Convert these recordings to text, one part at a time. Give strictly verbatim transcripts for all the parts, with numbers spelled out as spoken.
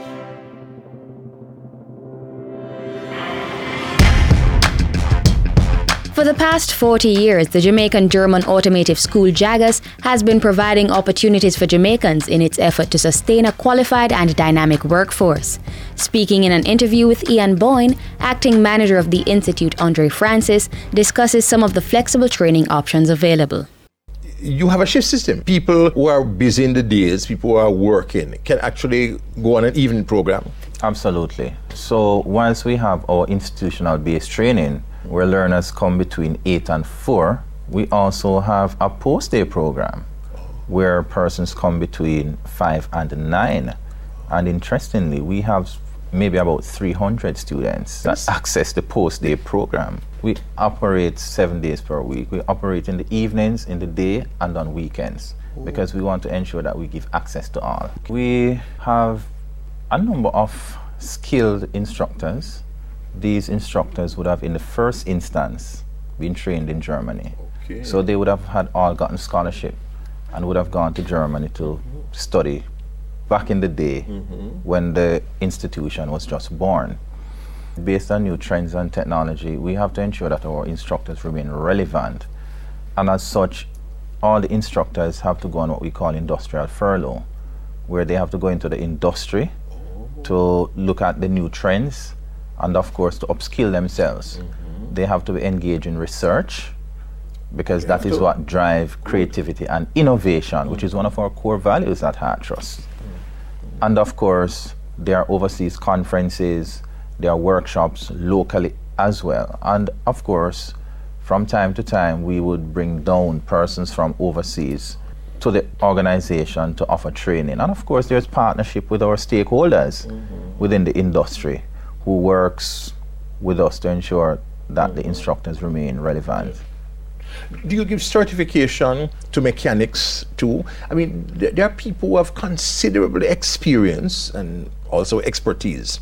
For the past forty years, the Jamaican German Automotive School JAGAS has been providing opportunities for Jamaicans in its effort to sustain a qualified and dynamic workforce. Speaking in an interview with Ian Boyne, acting manager of the Institute, Andre Francis, discusses some of the flexible training options available. You have a shift system. People who are busy in the days, people who are working, can actually go on an evening program. Absolutely. So once we have our institutional based training, where learners come between eight and four, we also have a post-day program where persons come between five and nine. And interestingly, we have maybe about three hundred students that access the post-day program. We operate seven days per week. We operate in the evenings, in the day, and on weekends, because we want to ensure that we give access to all. We have a number of skilled instructors. These instructors would have, in the first instance, been trained in Germany. Okay. So they would have had all gotten scholarship and would have gone to Germany to study back in the day mm-hmm. when the institution was just born. Based on new trends and technology, we have to ensure that our instructors remain relevant. And as such, all the instructors have to go on what we call industrial furlough, where they have to go into the industry oh. to look at the new trends, and of course to upskill themselves. Mm-hmm. They have to engage in research, because you that is what drives creativity and innovation, mm-hmm. which is one of our core values at HeartTrust. Mm-hmm. And of course, there are overseas conferences, there are workshops locally as well. And of course, from time to time, we would bring down persons from overseas to the organization to offer training. And of course, there's partnership with our stakeholders mm-hmm. within the industry, who works with us to ensure that mm-hmm. the instructors remain relevant. Do you give certification to mechanics too? I mean, th- there are people who have considerable experience and also expertise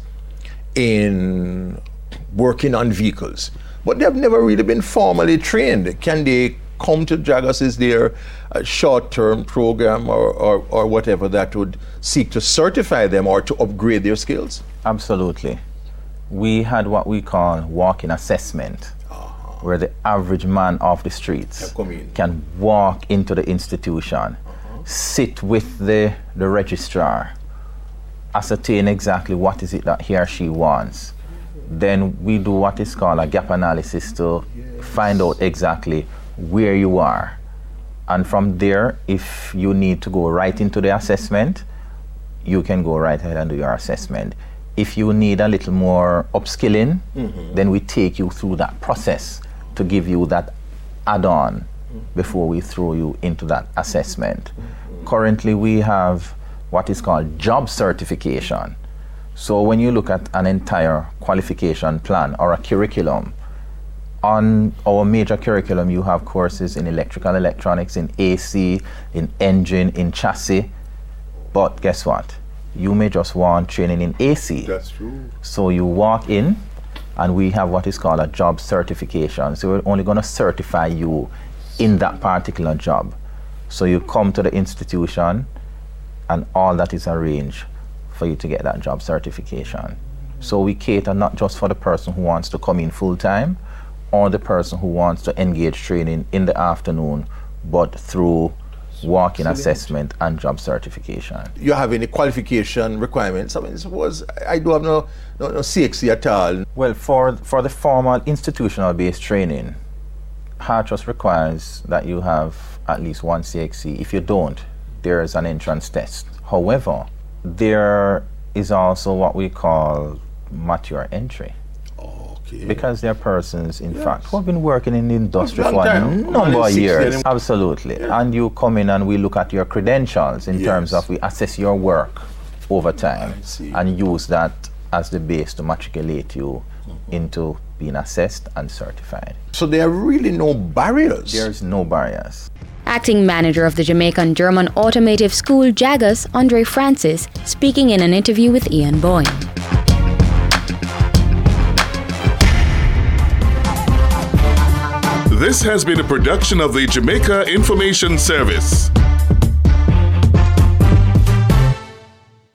in working on vehicles, but they have never really been formally trained. Can they come to JAGAS? Is there a short-term program or, or, or whatever that would seek to certify them or to upgrade their skills? Absolutely. We had what we call walk-in assessment, uh-huh. where the average man off the streets can walk into the institution, uh-huh. sit with the, the registrar, ascertain exactly what is it that he or she wants. Then we do what is called a gap analysis to yes. find out exactly where you are. And from there, if you need to go right into the assessment, you can go right ahead and do your assessment. If you need a little more upskilling, mm-hmm. then we take you through that process to give you that add-on mm-hmm. before we throw you into that assessment. Mm-hmm. Currently, we have what is called job certification. So when you look at an entire qualification plan or a curriculum, on our major curriculum, you have courses in electrical electronics, in A C, in engine, in chassis. But guess what? You may just want training in A C. That's true. So you walk in, and we have what is called a job certification. So we're only going to certify you in that particular job. So you come to the institution, and all that is arranged for you to get that job certification. So we cater not just for the person who wants to come in full-time, or the person who wants to engage training in the afternoon, but through walk-in assessment and job certification. You have any qualification requirements? I mean, suppose I do have no, no, no C X C at all. Well, for, for the formal institutional-based training, HeartTrust requires that you have at least one C X C. If you don't, there is an entrance test. However, there is also what we call mature entry. Okay. Because there are persons, in yes. fact, who have been working in the industry for time. a number of years. Years. Absolutely. Yeah. And you come in and we look at your credentials in yes. terms of we assess your work over time and use that as the base to matriculate you mm-hmm. into being assessed and certified. So there are really no barriers? There's no barriers. Acting manager of the Jamaican German Automotive School JAGAS, Andre Francis, speaking in an interview with Ian Boyne. This has been a production of the Jamaica Information Service.